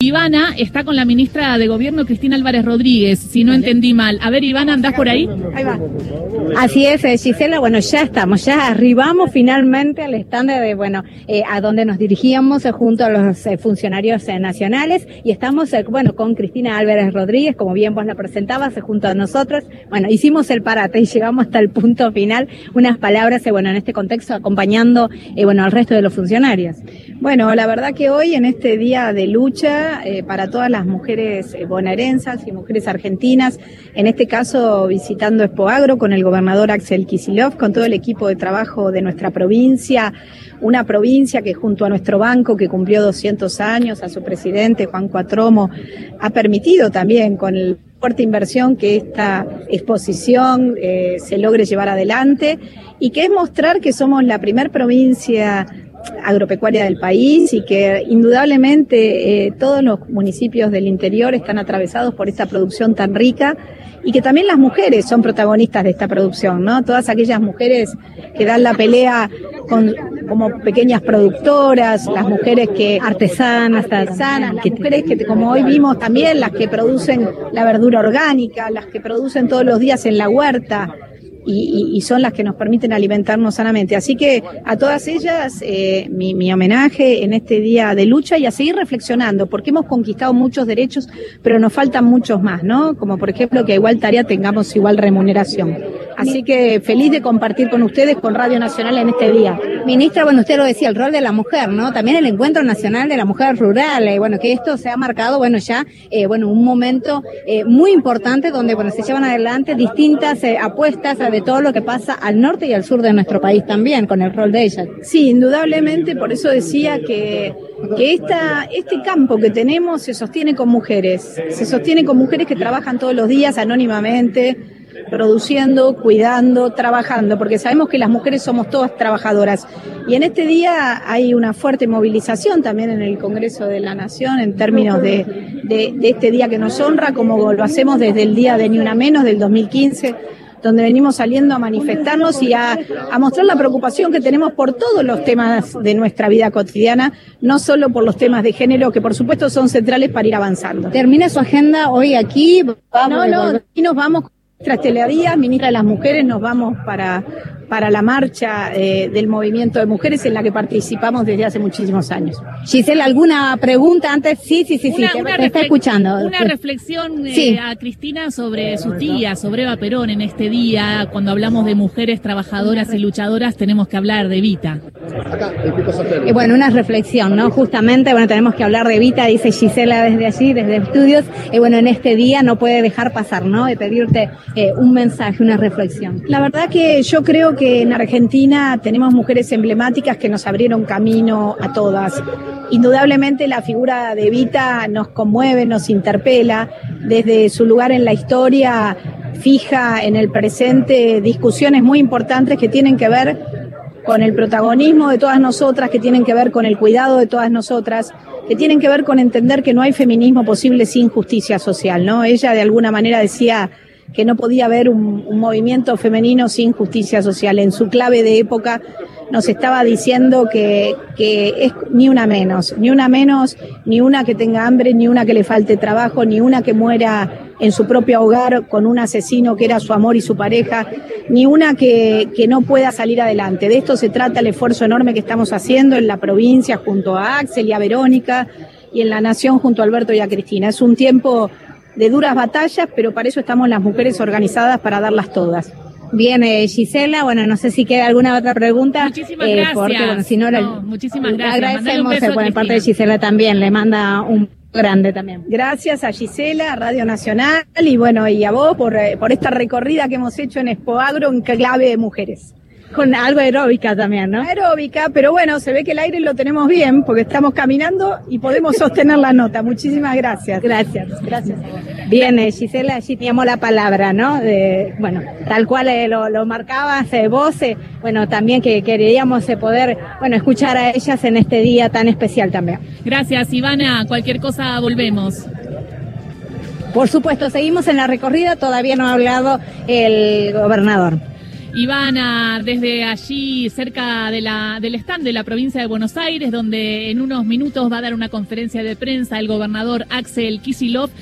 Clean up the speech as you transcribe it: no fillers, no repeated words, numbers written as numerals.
Ivana está con la ministra de Gobierno, Cristina Álvarez Rodríguez, si no entendí mal. A ver, Ivana, ¿andás por ahí? Ahí va. Así es, Gisela, bueno, ya estamos, ya arribamos finalmente al stand de, a donde nos dirigíamos junto a los funcionarios nacionales, y estamos, con Cristina Álvarez Rodríguez, como bien vos la presentabas, junto a nosotros. Bueno, hicimos el parate y llegamos hasta el punto final. Unas palabras, en este contexto, acompañando, al resto de los funcionarios. Bueno, la verdad que hoy, en este día de lucha para todas las mujeres bonaerenses y mujeres argentinas, en este caso visitando Expoagro con el gobernador Axel Kicillof, con todo el equipo de trabajo de nuestra provincia, una provincia que junto a nuestro banco, que cumplió 200 años, a su presidente Juan Cuatromo, ha permitido también con el fuerte inversión que esta exposición se logre llevar adelante, y que es mostrar que somos la primer provincia agropecuaria del país, y que indudablemente todos los municipios del interior están atravesados por esta producción tan rica, y que también las mujeres son protagonistas de esta producción, ¿no? Todas aquellas mujeres que dan la pelea como pequeñas productoras, las mujeres que artesanas, las mujeres que, como hoy vimos también, las que producen la verdura orgánica, las que producen todos los días en la huerta, y son las que nos permiten alimentarnos sanamente. Así que a todas ellas mi homenaje en este día de lucha, y a seguir reflexionando, porque hemos conquistado muchos derechos, pero nos faltan muchos más, ¿no? Como por ejemplo que a igual tarea tengamos igual remuneración. Así que feliz de compartir con ustedes, con Radio Nacional, en este día. Ministra, usted lo decía, el rol de la mujer, ¿no? También el Encuentro Nacional de la Mujer Rural, que esto se ha marcado, ya, un momento muy importante donde, se llevan adelante distintas apuestas de todo lo que pasa al norte y al sur de nuestro país también, con el rol de ellas. Sí, indudablemente, por eso decía que este campo que tenemos se sostiene con mujeres que trabajan todos los días anónimamente, produciendo, cuidando, trabajando, porque sabemos que las mujeres somos todas trabajadoras. Y en este día hay una fuerte movilización también en el Congreso de la Nación en términos de este día que nos honra, como lo hacemos desde el día de Ni Una Menos del 2015, donde venimos saliendo a manifestarnos y a mostrar la preocupación que tenemos por todos los temas de nuestra vida cotidiana, no solo por los temas de género, que por supuesto son centrales para ir avanzando. ¿Termina su agenda hoy aquí? Aquí nos vamos con nuestra Estela Díaz, ministra de las Mujeres, nos vamos para la marcha del movimiento de mujeres en la que participamos desde hace muchísimos años. Gisela, ¿alguna pregunta antes? Sí, te está escuchando. Una reflexión a Cristina sobre sus tías, sobre Eva Perón en este día. Cuando hablamos de mujeres trabajadoras y luchadoras, tenemos que hablar de Evita. Una reflexión, ¿no? Justamente, tenemos que hablar de Evita, dice Gisela desde allí, desde estudios. En este día no puede dejar pasar, ¿no? De pedirte un mensaje, una reflexión. La verdad que yo creo que en Argentina tenemos mujeres emblemáticas que nos abrieron camino a todas. Indudablemente la figura de Evita nos conmueve, nos interpela. Desde su lugar en la historia fija en el presente discusiones muy importantes que tienen que ver con el protagonismo de todas nosotras, que tienen que ver con el cuidado de todas nosotras, que tienen que ver con entender que no hay feminismo posible sin justicia social, ¿no? Ella de alguna manera decía que no podía haber un movimiento femenino sin justicia social. En su clave de época nos estaba diciendo que es ni una menos, ni una que tenga hambre, ni una que le falte trabajo, ni una que muera en su propio hogar con un asesino que era su amor y su pareja, ni una que no pueda salir adelante. De esto se trata el esfuerzo enorme que estamos haciendo en la provincia junto a Axel y a Verónica, y en la Nación junto a Alberto y a Cristina. Es un tiempo de duras batallas, pero para eso estamos las mujeres organizadas, para darlas todas. Bien, Gisela, no sé si queda alguna otra pregunta. Muchísimas gracias. Porque, si no, muchísimas gracias. Agradecemos por parte de Gisela también, le manda un grande también. Gracias a Gisela, a Radio Nacional, y a vos por esta recorrida que hemos hecho en Expoagro en clave de mujeres. Con algo aeróbica también, ¿no? Aeróbica, pero se ve que el aire lo tenemos bien, porque estamos caminando y podemos sostener la nota. Muchísimas gracias. Gracias. Bien, Gisela, allí teníamos la palabra, ¿no? Tal cual lo marcabas vos, también que queríamos poder, escuchar a ellas en este día tan especial también. Gracias, Ivana. Cualquier cosa volvemos. Por supuesto, seguimos en la recorrida, todavía no ha hablado el gobernador. y van desde allí cerca del stand de la provincia de Buenos Aires, donde en unos minutos va a dar una conferencia de prensa el gobernador Axel Kicillof.